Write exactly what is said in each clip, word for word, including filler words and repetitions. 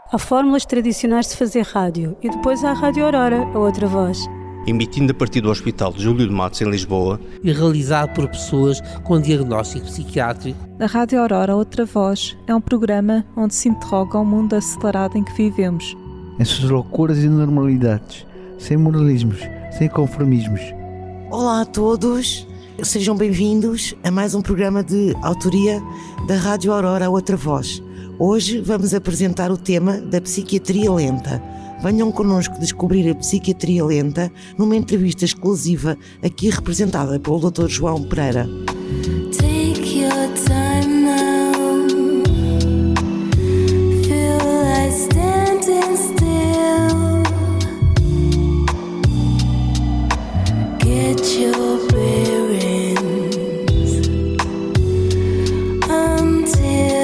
Há fórmulas tradicionais de fazer rádio e depois há a Rádio Aurora, a outra voz. Emitindo a partir do Hospital de Júlio de Matos, em Lisboa. E realizado por pessoas com diagnóstico psiquiátrico. A Rádio Aurora, outra voz, é um programa onde se interroga o mundo acelerado em que vivemos. Em suas loucuras e normalidades, sem moralismos, sem conformismos. Olá a todos, sejam bem-vindos a mais um programa de autoria da Rádio Aurora, a outra voz. Hoje vamos apresentar o tema da psiquiatria lenta. Venham connosco descobrir a psiquiatria lenta numa entrevista exclusiva aqui representada pelo doutor João Pereira. Take your time now. Feel like standing still. Get your bearings until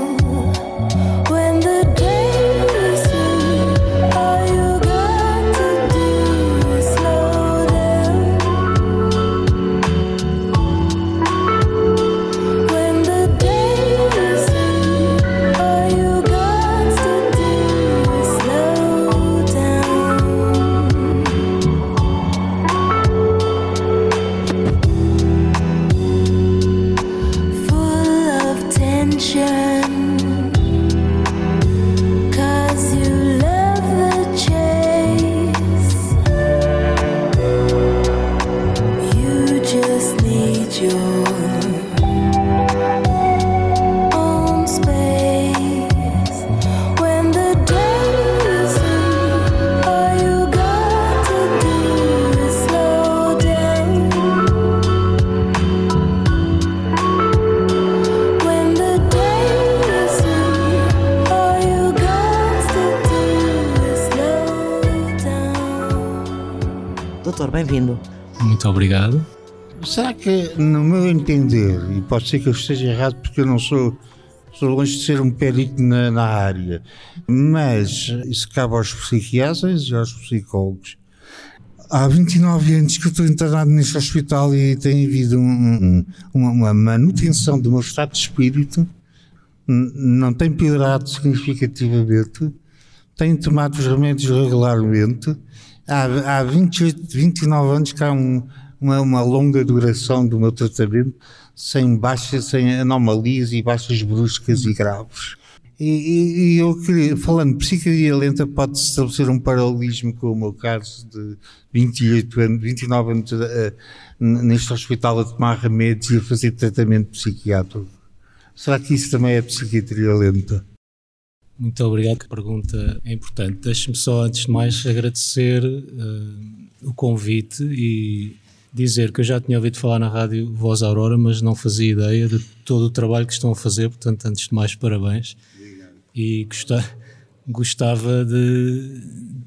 bem-vindo. Muito obrigado. Será que, no meu entender, e pode ser que eu esteja errado porque eu não sou, sou longe de ser um perito na, na área, mas isso cabe aos psiquiatras e aos psicólogos. Há vinte e nove anos que eu estou internado neste hospital e tem havido um, um, uma, uma manutenção do meu estado de espírito, não tem piorado significativamente, tenho tomado os remédios regularmente. Há, há vinte e oito, vinte e nove anos que há um, uma, uma longa duração do meu tratamento, sem baixas, sem anomalias e baixas bruscas e graves. E, e, e eu queria, falando de psiquiatria lenta, pode-se estabelecer um paralelismo com o meu caso de vinte e oito anos, vinte e nove anos uh, neste hospital a tomar remédios e a fazer tratamento psiquiátrico. Será que isso também é psiquiatria lenta? Muito obrigado, que a pergunta é importante. Deixe-me só, antes de mais, agradecer uh, o convite e dizer que eu já tinha ouvido falar na rádio Voz Aurora, mas não fazia ideia de todo o trabalho que estão a fazer, portanto, antes de mais, parabéns. Obrigado. E gostava, gostava de...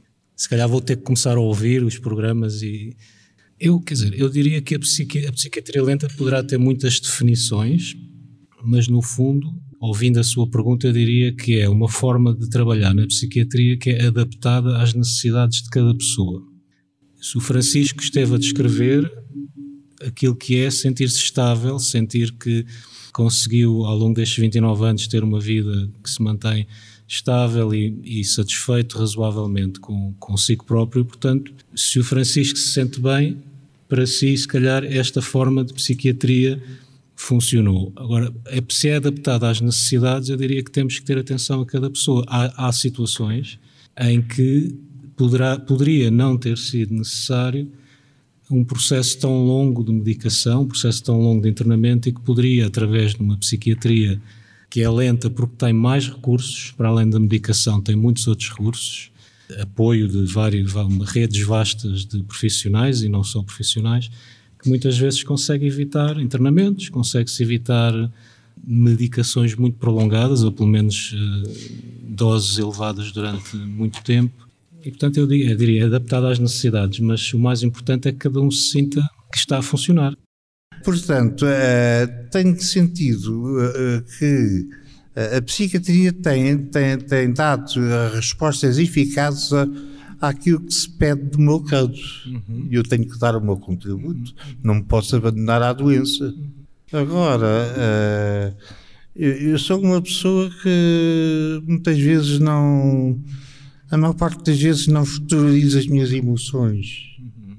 Se calhar vou ter que começar a ouvir os programas e... Eu, quer dizer, eu diria que a, psiqui, a psiquiatria lenta poderá ter muitas definições, mas, no fundo... Ouvindo a sua pergunta, eu diria que é uma forma de trabalhar na psiquiatria que é adaptada às necessidades de cada pessoa. Se o Francisco esteve a descrever aquilo que é sentir-se estável, sentir que conseguiu ao longo destes vinte e nove anos ter uma vida que se mantém estável e, e satisfeito razoavelmente com consigo próprio, portanto, se o Francisco se sente bem, para si, se calhar, esta forma de psiquiatria funcionou. Agora, se é adaptada às necessidades, eu diria que temos que ter atenção a cada pessoa. Há, há situações em que poderá, poderia não ter sido necessário um processo tão longo de medicação, um processo tão longo de internamento e que poderia, através de uma psiquiatria que é lenta porque tem mais recursos, para além da medicação tem muitos outros recursos, apoio de várias, redes vastas de profissionais e não só profissionais, que muitas vezes consegue evitar internamentos, consegue-se evitar medicações muito prolongadas, ou pelo menos uh, doses elevadas durante muito tempo. E, portanto, eu diria, eu diria adaptada às necessidades, mas o mais importante é que cada um se sinta que está a funcionar. Portanto, uh, tem sentido uh, que a psiquiatria tem, tem, tem dado respostas eficazes a àquilo que se pede do meu caso. Uhum. Eu tenho que dar o meu contributo, uhum. Não me posso abandonar à doença. Agora, uh, Eu, eu sou uma pessoa que muitas vezes não, a maior parte das vezes não exterioriza as minhas emoções.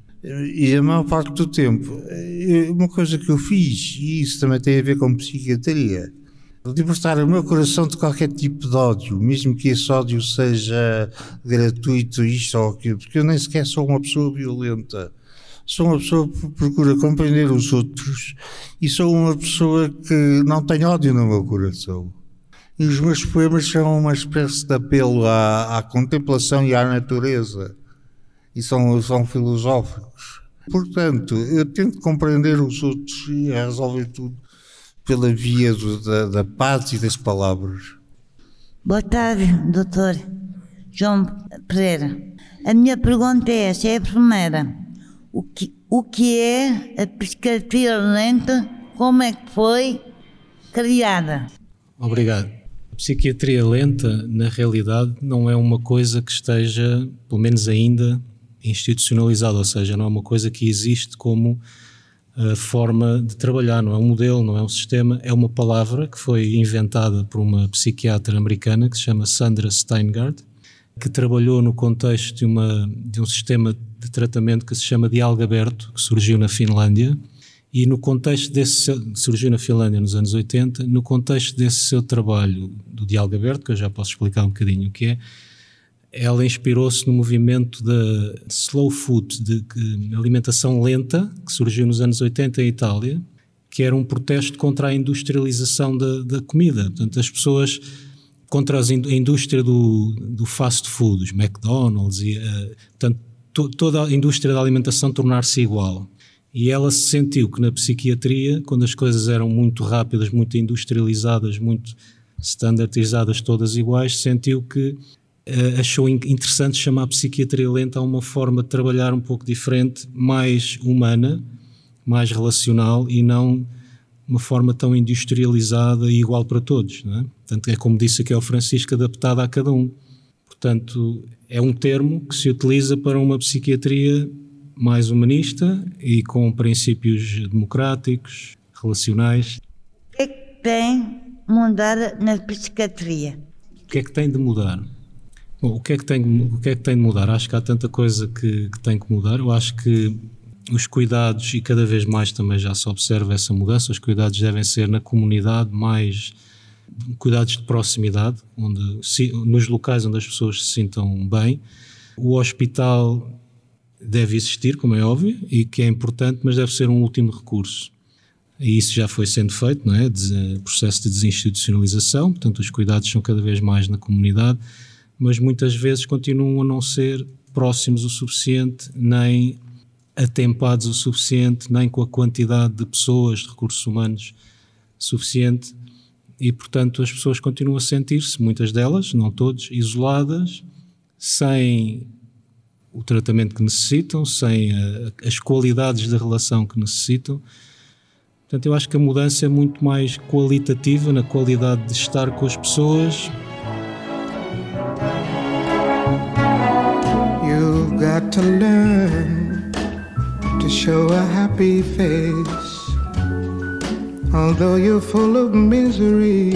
E a maior parte do tempo, uma coisa que eu fiz, e isso também tem a ver com psiquiatria, libertar o meu coração de qualquer tipo de ódio, mesmo que esse ódio seja gratuito, isto ou aquilo, porque eu nem sequer sou uma pessoa violenta. Sou uma pessoa que procura compreender os outros e sou uma pessoa que não tem ódio no meu coração. E os meus poemas são uma espécie de apelo à, à contemplação e à natureza. E são, são filosóficos. Portanto, eu tento compreender os outros e resolver tudo pela via do, da, da paz e das palavras. Boa tarde, doutor João Pereira. A minha pergunta é esta, é a primeira. O que, o que é a psiquiatria lenta? Como é que foi criada? Obrigado. A psiquiatria lenta, na realidade, não é uma coisa que esteja, pelo menos ainda, institucionalizada, ou seja, não é uma coisa que existe como uh, forma de trabalhar, não é um modelo, não é um sistema, é uma palavra que foi inventada por uma psiquiatra americana que se chama Sandra Steingart, que trabalhou no contexto de, uma, de um sistema de tratamento que se chama diálogo aberto, que surgiu na Finlândia, e no contexto desse, surgiu na Finlândia nos anos oitenta, no contexto desse seu trabalho do diálogo aberto, que eu já posso explicar um bocadinho o que é, ela inspirou-se no movimento da slow food, de, de alimentação lenta, que surgiu nos anos oitenta em Itália, que era um protesto contra a industrialização da, da comida. Portanto, as pessoas, contra a indústria do, do fast food, os McDonald's, e, uh, portanto, to, toda a indústria da alimentação tornar-se igual. E ela se sentiu que na psiquiatria, quando as coisas eram muito rápidas, muito industrializadas, muito standardizadas, todas iguais, sentiu que uh, achou interessante chamar a psiquiatria lenta a uma forma de trabalhar um pouco diferente, mais humana, mais relacional e não uma forma tão industrializada e igual para todos, não é? Portanto, é como disse aqui ao Francisco, adaptada a cada um. Portanto, é um termo que se utiliza para uma psiquiatria mais humanista e com princípios democráticos, relacionais. O que é que tem de mudar na psiquiatria? O que é que tem de mudar? Bom, o que é que tem, o que é que tem de mudar? Acho que há tanta coisa que, que tem que mudar. Eu acho que os cuidados, e cada vez mais também já se observa essa mudança, os cuidados devem ser na comunidade, mais cuidados de proximidade, onde, nos locais onde as pessoas se sintam bem. O hospital deve existir, como é óbvio, e que é importante, mas deve ser um último recurso. E isso já foi sendo feito, não é? De, processo de desinstitucionalização, portanto os cuidados são cada vez mais na comunidade, mas muitas vezes continuam a não ser próximos o suficiente, nem atempados o suficiente, nem com a quantidade de pessoas, de recursos humanos suficiente, e portanto as pessoas continuam a sentir-se, muitas delas, não todos, isoladas, sem o tratamento que necessitam, sem a, as qualidades da relação que necessitam. Portanto, eu acho que a mudança é muito mais qualitativa, na qualidade de estar com as pessoas. You've got to learn to show a happy face, although you're full of misery.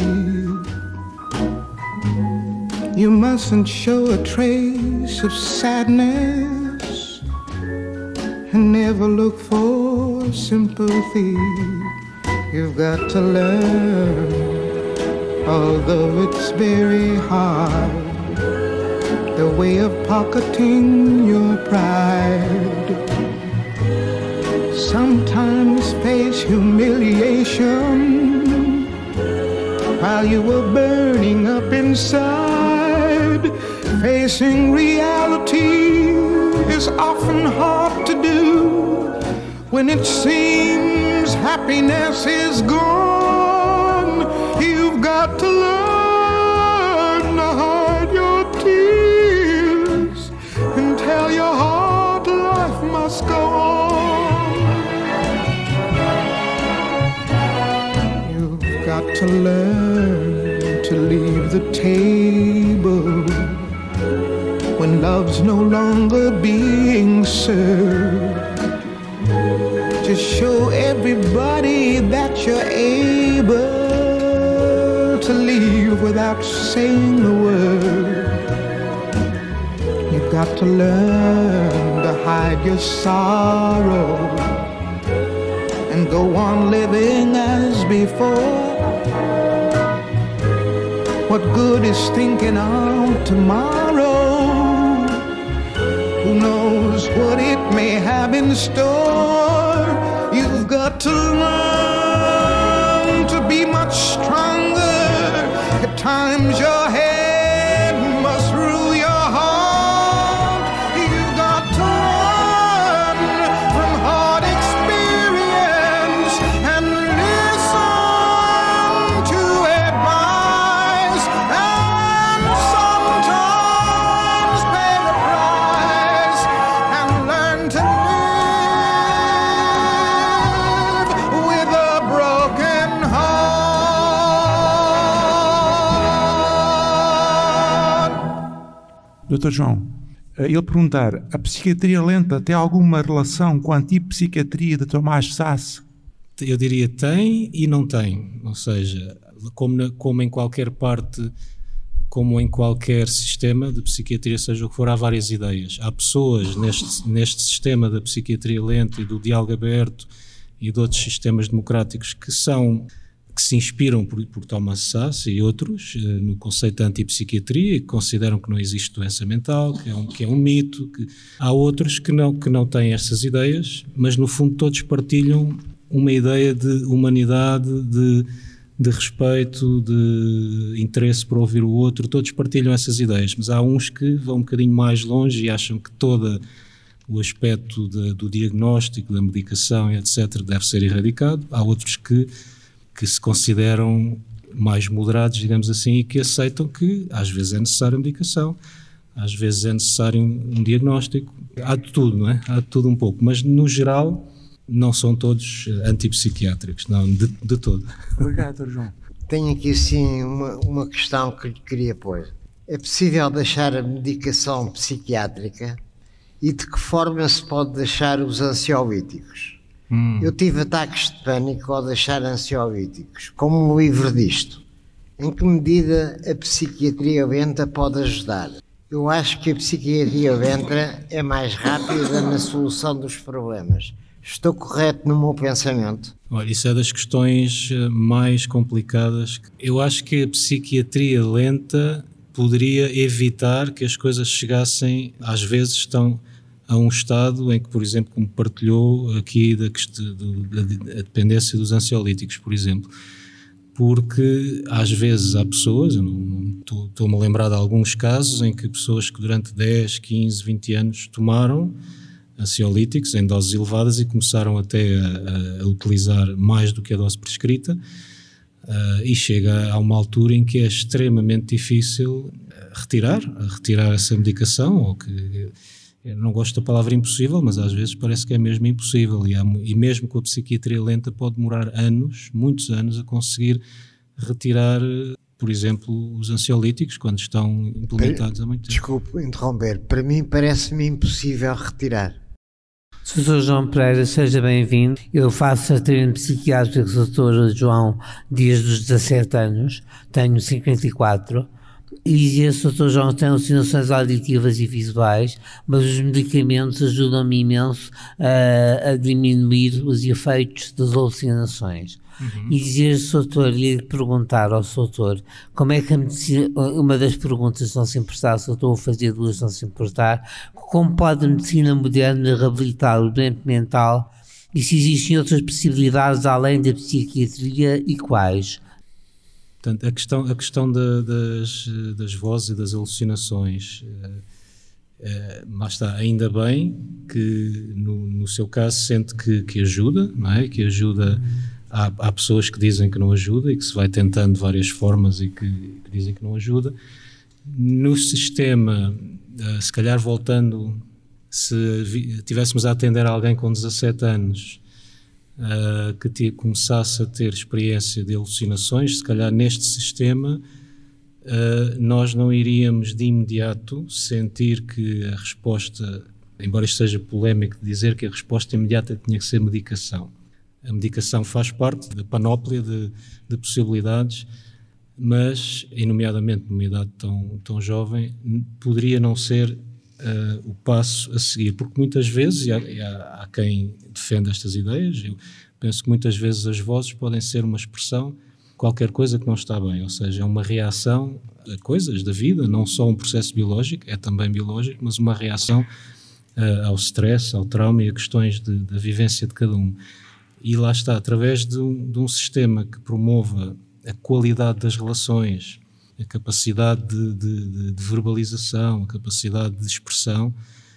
You mustn't show a trace of sadness and never look for sympathy. You've got to learn, although it's very hard, the way of pocketing your pride. Sometimes face humiliation while you were burning up inside. Facing reality is often hard to do when it seems happiness is gone. You've got to learn to hide your tears and tell your heart life must go on. You've got to learn to leave the table when love's no longer being served. Just show everybody that you're able. to leave without saying a word. You've got to learn to hide your sorrow and go on living as before. What good is thinking of tomorrow? Who knows what it may have in store? You've got to learn to be much stronger. At times your head must rule your heart. You've got to learn from hard experience and listen to advice, and sometimes pay the price and learn to live with a broken heart. doutor João, ele perguntar, a psiquiatria lenta tem alguma relação com a antipsiquiatria de Tomás Szasz? Eu diria tem e não tem, ou seja, como, na, como em qualquer parte, como em qualquer sistema de psiquiatria, seja o que for, há várias ideias. Há pessoas neste, neste sistema da psiquiatria lenta e do diálogo aberto e de outros sistemas democráticos que são, que se inspiram por, por Tomás Szasz e outros eh, no conceito de antipsiquiatria e que consideram que não existe doença mental, que é um, que é um mito. Que... Há outros que não, que não têm estas ideias, mas no fundo todos partilham uma ideia de humanidade, de, de respeito, de interesse por ouvir o outro. Todos partilham essas ideias, mas há uns que vão um bocadinho mais longe e acham que todo o aspecto de, do diagnóstico, da medicação e etcétera deve ser erradicado. Há outros que que se consideram mais moderados, digamos assim, e que aceitam que às vezes é necessária a medicação, às vezes é necessário um, um diagnóstico. Há de tudo, não é? Há de tudo um pouco, mas no geral não são todos antipsiquiátricos, não, de, de todo. Obrigado, doutor João. Tenho aqui sim uma, uma questão que lhe queria pôr. É possível deixar a medicação psiquiátrica e de que forma se pode deixar os ansiolíticos? Hum. Eu tive ataques de pânico ao deixar ansiolíticos. Como me livro disto? Em que medida a psiquiatria lenta pode ajudar? Eu acho que a psiquiatria lenta é mais rápida na solução dos problemas. Estou correto no meu pensamento? Olha, isso é das questões mais complicadas. Eu acho que a psiquiatria lenta poderia evitar que as coisas chegassem, às vezes estão a um estado em que, por exemplo, como partilhou aqui da, da, da dependência dos ansiolíticos, por exemplo, porque às vezes há pessoas, eu não, não estou, estou-me a lembrar de alguns casos em que pessoas que durante dez, quinze, vinte anos tomaram ansiolíticos em doses elevadas e começaram até a, a utilizar mais do que a dose prescrita, uh, e chega a uma altura em que é extremamente difícil retirar, retirar essa medicação, ou que... Eu não gosto da palavra impossível, mas às vezes parece que é mesmo impossível e, há, e mesmo com a psiquiatria lenta pode demorar anos, muitos anos, a conseguir retirar, por exemplo, os ansiolíticos quando estão implementados há muito tempo. Desculpe interromper, para mim parece-me impossível retirar. doutor João Pereira, seja bem-vindo. Eu faço tratamento psiquiátrico com o doutor João desde os dezassete anos, tenho cinquenta e quatro. E esse doutor João tem alucinações auditivas e visuais, mas os medicamentos ajudam-me imenso a, a diminuir os efeitos das alucinações. Uhum. E dizer, doutor, lhe perguntar ao doutor como é que a medicina, uma das perguntas, não se importar, se eu estou a fazer duas, não se importar, como pode a medicina moderna reabilitar o doente mental e se existem outras possibilidades além da psiquiatria e quais? Portanto, a questão, a questão da, das, das vozes e das alucinações, uh, uh, mas está, ainda bem que no, no seu caso sente que, que ajuda, não é? Que ajuda, há, há pessoas que dizem que não ajuda e que se vai tentando de várias formas e que, que dizem que não ajuda. No sistema, uh, se calhar voltando, se vi, tivéssemos a atender alguém com dezassete anos, Uh, que te, começasse a ter experiência de alucinações, se calhar neste sistema uh, nós não iríamos de imediato sentir que a resposta, embora isto seja polémico de dizer que a resposta imediata tinha que ser medicação. A medicação faz parte da panóplia de, de possibilidades, mas, e nomeadamente numa idade tão, tão jovem, poderia não ser uh, o passo a seguir, porque muitas vezes, e há, e há, há quem defenda estas ideias, eu penso que muitas vezes as vozes podem ser uma expressão de qualquer coisa que não está bem, ou seja, é uma reação a coisas da vida, não só um processo biológico, é também biológico, mas uma reação uh, ao stress, ao trauma e a questões de, da vivência de cada um. E lá está, através de um, de um sistema que promova a qualidade das relações, a capacidade de, de, de, de verbalização, a capacidade de expressão,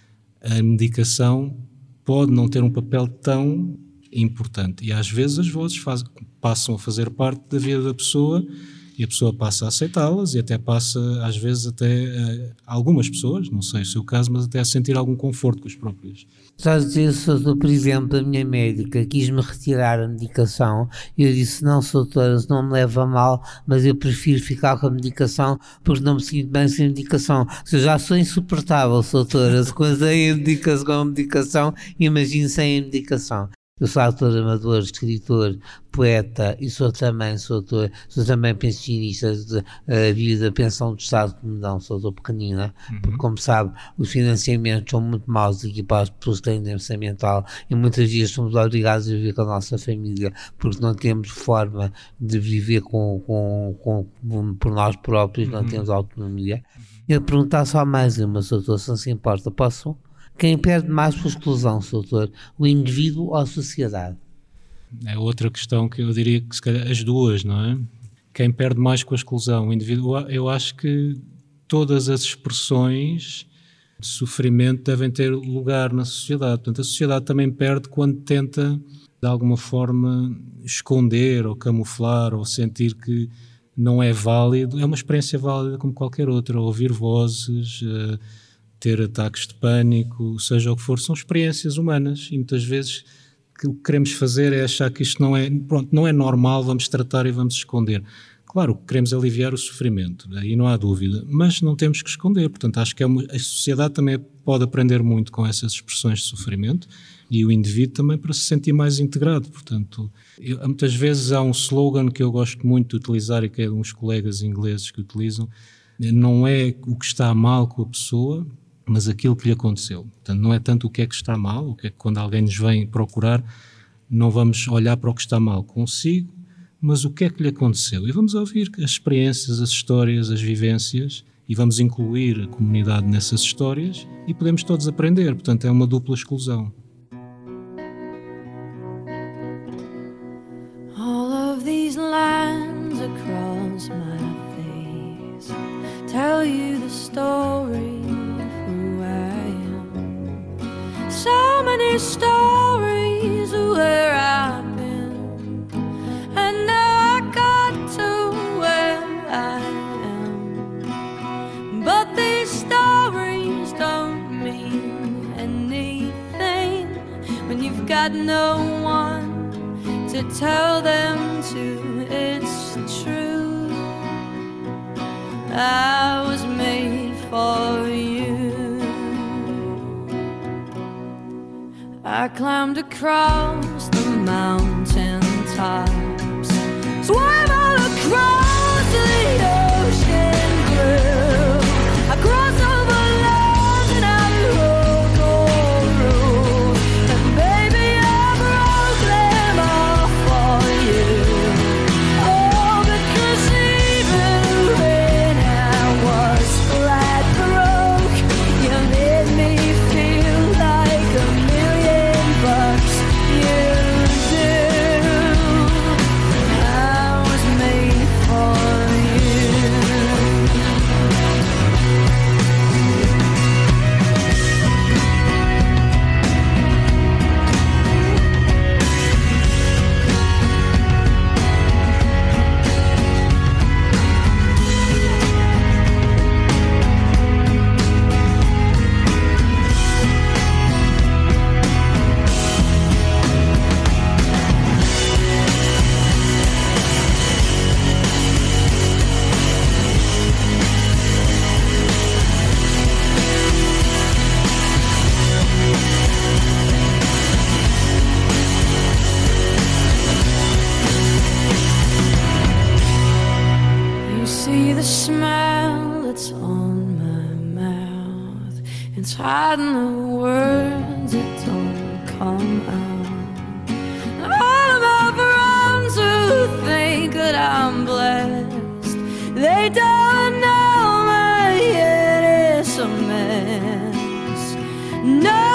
a medicação pode não ter um papel tão importante. E às vezes as vozes faz, passam a fazer parte da vida da pessoa e a pessoa passa a aceitá-las e até passa, às vezes, até uh, algumas pessoas, não sei o seu caso, mas até a sentir algum conforto com as próprias. Já dizia, doutor, por exemplo, a minha médica quis-me retirar a medicação e eu disse, não, doutora, não me leva a mal, mas eu prefiro ficar com a medicação porque não me sinto bem sem medicação. Se eu já sou insuportável, doutora, se coisei a medicação com a medicação, imagine sem a medicação. Eu sou autor, amador, escritor, poeta e sou também, sou, autor, sou também pensionista de uh, vida, pensão do Estado que me dão, sou pequenina, uhum. Porque como sabe, os financiamentos são muito maus aqui para as pessoas que têm doença mental e muitas vezes somos obrigados a viver com a nossa família porque não temos forma de viver com, com, com, por nós próprios, uhum. Não temos autonomia. Uhum. Eu perguntar só mais uma, doutor, se não se importa, posso? Quem perde mais por exclusão, doutor? O indivíduo ou a sociedade? É outra questão que eu diria que se calhar as duas, não é? Quem perde mais com a exclusão? O indivíduo, eu acho que todas as expressões de sofrimento devem ter lugar na sociedade. Portanto, a sociedade também perde quando tenta, de alguma forma, esconder ou camuflar ou sentir que não é válido. É uma experiência válida como qualquer outra. Ouvir vozes... Uh, ter ataques de pânico, seja o que for, são experiências humanas e muitas vezes o que queremos fazer é achar que isto não é, pronto, não é normal, vamos tratar e vamos esconder. Claro, queremos aliviar o sofrimento, aí não há dúvida, mas não temos que esconder, portanto acho que é uma, a sociedade também pode aprender muito com essas expressões de sofrimento e o indivíduo também para se sentir mais integrado, portanto, eu, muitas vezes há um slogan que eu gosto muito de utilizar e que é de uns colegas ingleses que utilizam, não é o que está mal com a pessoa, mas aquilo que lhe aconteceu. Portanto, não é tanto o que é que está mal, o que é que quando alguém nos vem procurar, não vamos olhar para o que está mal consigo, mas o que é que lhe aconteceu. E vamos ouvir as experiências, as histórias, as vivências, e vamos incluir a comunidade nessas histórias e podemos todos aprender. Portanto, é uma dupla exclusão. All of these lines across my face tell you the story. So many stories of where I've been, and now I got to where I am. But these stories don't mean anything when you've got no one to tell them to. It's true, I was made for you. I climbed across the mountain tops, swam all across the ocean blue. I crossed over land and I rode all roads, and baby I broke them all for you. Oh, because even when I was flat broke, you made me feel like a million bucks you do. I see the smell that's on my mouth. It's hiding the words that don't come out. All of my friends who think that I'm blessed, they don't know my head is a mess. No.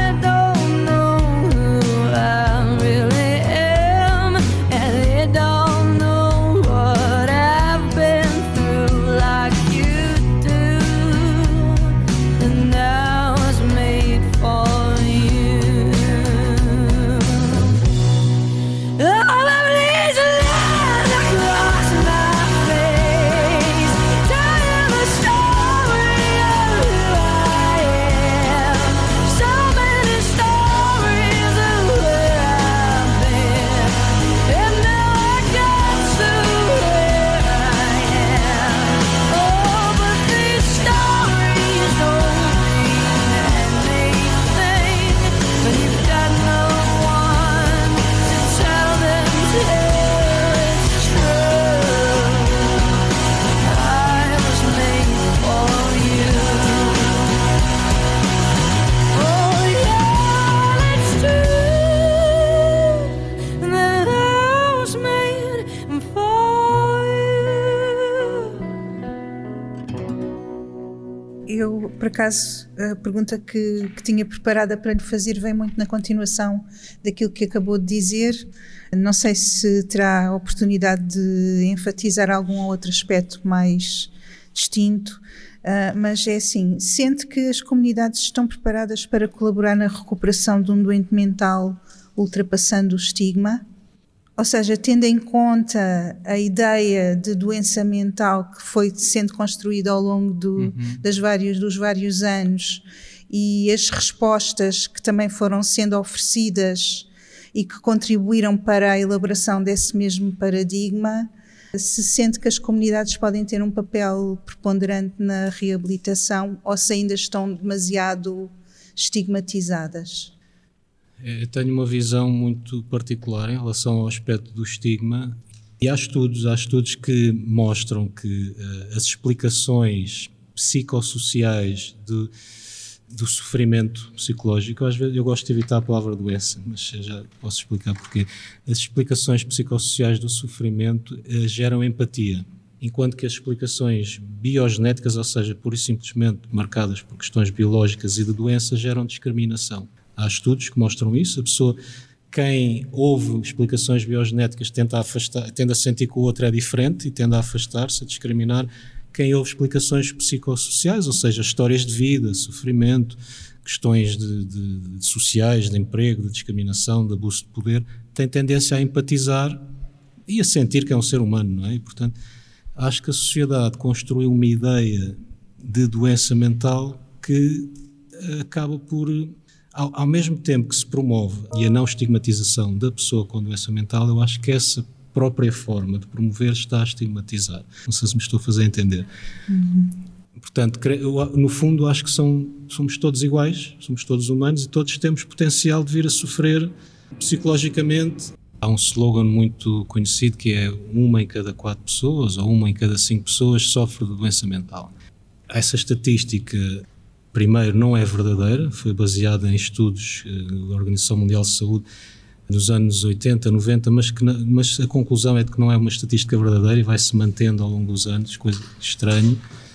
Eu, por acaso, a pergunta que, que tinha preparada para lhe fazer vem muito na continuação daquilo que acabou de dizer. Não sei se terá a oportunidade de enfatizar algum outro aspecto mais distinto, uh, mas é assim, sente que as comunidades estão preparadas para colaborar na recuperação de um doente mental ultrapassando o estigma? Ou seja, tendo em conta a ideia de doença mental que foi sendo construída ao longo do, uhum. das vários, dos vários anos e as respostas que também foram sendo oferecidas e que contribuíram para a elaboração desse mesmo paradigma, se sente que as comunidades podem ter um papel preponderante na reabilitação ou se ainda estão demasiado estigmatizadas? Eu tenho uma visão muito particular em relação ao aspecto do estigma e há estudos, há estudos que mostram que uh, as explicações psicossociais do, do sofrimento psicológico, às vezes eu gosto de evitar a palavra doença, mas já posso explicar porquê. As explicações psicossociais do sofrimento uh, geram empatia, enquanto que as explicações biogenéticas, ou seja, pura e simplesmente marcadas por questões biológicas e de doença, geram discriminação. Há estudos que mostram isso. A pessoa, quem ouve explicações biogenéticas tende a, afastar, tende a sentir que o outro é diferente e tende a afastar-se, a discriminar. Quem ouve explicações psicossociais, ou seja, histórias de vida, sofrimento, questões de, de, de sociais, de emprego, de discriminação, de abuso de poder, tem tendência a empatizar e a sentir que é um ser humano, não é? E, portanto, acho que a sociedade construiu uma ideia de doença mental que acaba por... Ao, ao mesmo tempo que se promove e a não estigmatização da pessoa com doença mental, eu acho que essa própria forma de promover está a estigmatizar. Não sei se me estou a fazer entender. Uhum. Portanto, eu, no fundo, acho que são, somos todos iguais, somos todos humanos e todos temos potencial de vir a sofrer psicologicamente. Há um slogan muito conhecido que é uma em cada quatro pessoas ou uma em cada cinco pessoas sofre de doença mental. Essa estatística... Primeiro, não é verdadeira, foi baseada em estudos uh, da Organização Mundial de Saúde nos anos oitenta, noventa, mas, que na, mas a conclusão é de que não é uma estatística verdadeira e vai se mantendo ao longo dos anos, coisa estranha.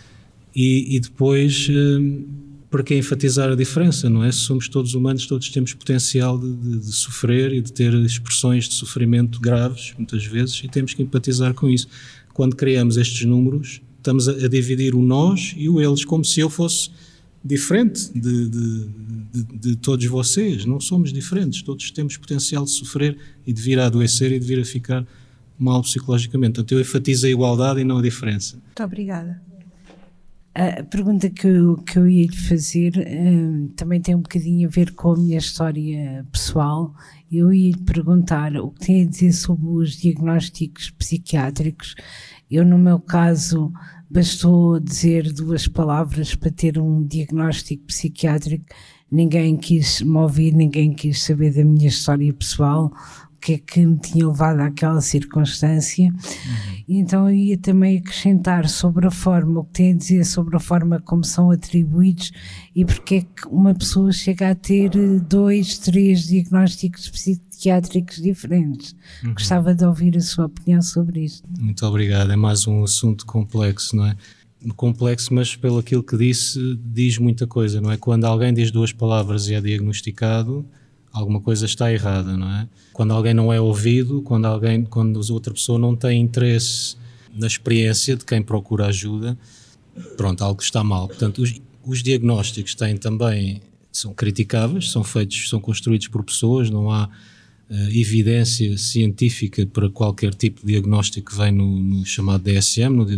E, e depois, uh, para que enfatizar a diferença, não é? Se somos todos humanos, todos temos potencial de, de, de sofrer e de ter expressões de sofrimento graves, muitas vezes, e temos que empatizar com isso. Quando criamos estes números, estamos a, a dividir o nós e o eles, como se eu fosse... diferente de, de, de, de todos vocês. Não somos diferentes, todos temos potencial de sofrer e de vir a adoecer e de vir a ficar mal psicologicamente. Portanto, eu enfatizo a igualdade e não a diferença. Muito obrigada. A pergunta que eu, que eu ia lhe fazer um, também tem um bocadinho a ver com a minha história pessoal. Eu ia lhe perguntar o que tem a dizer sobre os diagnósticos psiquiátricos. Eu, no meu caso, bastou dizer duas palavras para ter um diagnóstico psiquiátrico. Ninguém quis me ouvir, ninguém quis saber da minha história pessoal. O que é que me tinha levado àquela circunstância. Uhum. E então eu ia também acrescentar sobre a forma, o que tem a dizer sobre a forma como são atribuídos e porque é que uma pessoa chega a ter dois, três diagnósticos psiquiátricos diferentes. Uhum. Gostava de ouvir a sua opinião sobre isto. Muito obrigado, é mais um assunto complexo, não é? Complexo, mas pelo aquilo que disse, diz muita coisa, não é? Quando alguém diz duas palavras e é diagnosticado, alguma coisa está errada, não é? Quando alguém não é ouvido, quando alguém, quando a outra pessoa não tem interesse na experiência de quem procura ajuda, pronto, algo está mal. Portanto, os, os diagnósticos têm também, são criticáveis, são feitos, são construídos por pessoas, não há uh, evidência científica para qualquer tipo de diagnóstico que vem no, no chamado D S M, no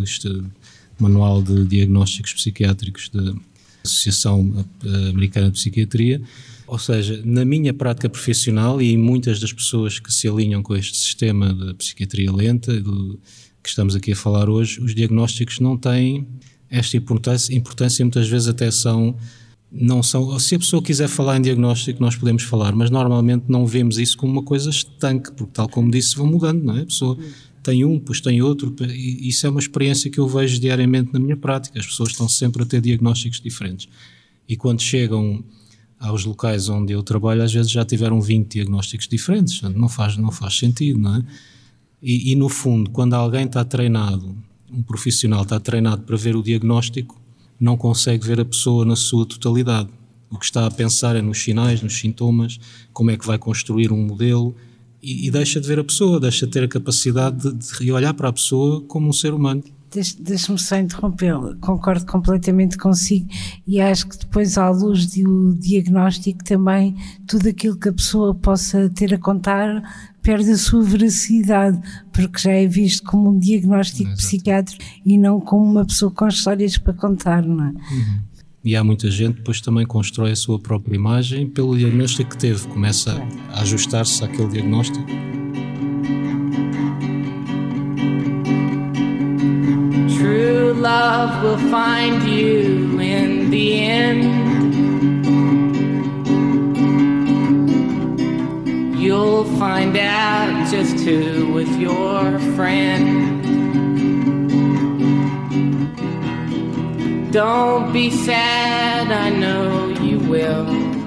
Manual de Diagnósticos Psiquiátricos da Associação Americana de Psiquiatria. Ou seja, na minha prática profissional e muitas das pessoas que se alinham com este sistema da psiquiatria lenta do, que estamos aqui a falar hoje, os diagnósticos não têm esta importância, importância muitas vezes até são, não são, se a pessoa quiser falar em diagnóstico nós podemos falar, mas normalmente não vemos isso como uma coisa estanque, porque tal como disse vão mudando, não é? A pessoa tem um, depois tem outro, e isso é uma experiência que eu vejo diariamente na minha prática, as pessoas estão sempre a ter diagnósticos diferentes e quando chegam aos locais onde eu trabalho às vezes já tiveram vinte diagnósticos diferentes, não faz, não faz sentido, não é? E, e no fundo, quando alguém está treinado, um profissional está treinado para ver o diagnóstico, não consegue ver a pessoa na sua totalidade, o que está a pensar é nos sinais, nos sintomas, como é que vai construir um modelo, e, e deixa de ver a pessoa, deixa de ter a capacidade de, de olhar para a pessoa como um ser humano. Deixe-me só interrompê-lo, concordo completamente consigo e acho que depois à luz do diagnóstico também tudo aquilo que a pessoa possa ter a contar perde a sua veracidade, porque já é visto como um diagnóstico Exato. Psiquiátrico e não como uma pessoa com histórias para contar, não é? Uhum. E há muita gente que depois também constrói a sua própria imagem pelo diagnóstico que teve, começa a ajustar-se àquele diagnóstico. True love will find you in the end. You'll find out just who was your friend. Don't be sad, I know you will.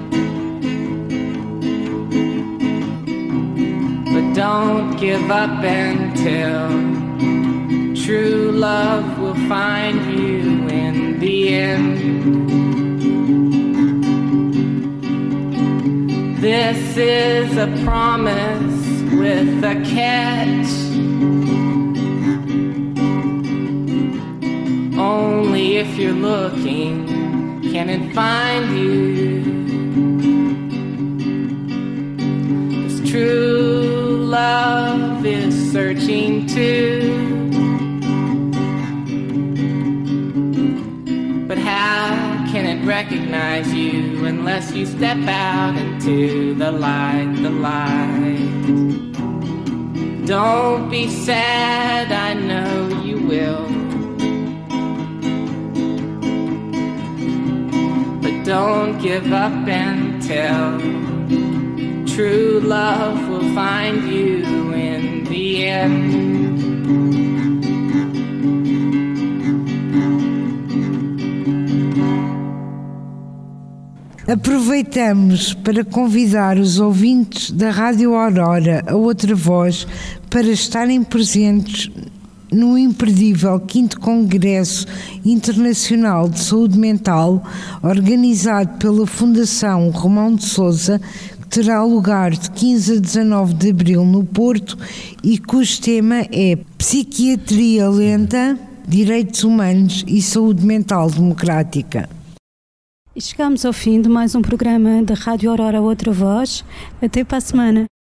But don't give up until true love will find you in the end. This is a promise with a catch. Only if you're looking can it find you. 'Cause true love is searching too. But how can it recognize you unless you step out into the light, the light? Don't be sad, I know you will. But don't give up until true love will find you in the end. Aproveitamos para convidar os ouvintes da Rádio Aurora, a outra voz, para estarem presentes no imperdível quinto Congresso Internacional de Saúde Mental, organizado pela Fundação Romão de Sousa, que terá lugar de quinze a dezanove de abril no Porto e cujo tema é Psiquiatria Lenta, Direitos Humanos e Saúde Mental Democrática. E chegamos ao fim de mais um programa da Rádio Aurora Outra Voz. Até para a semana.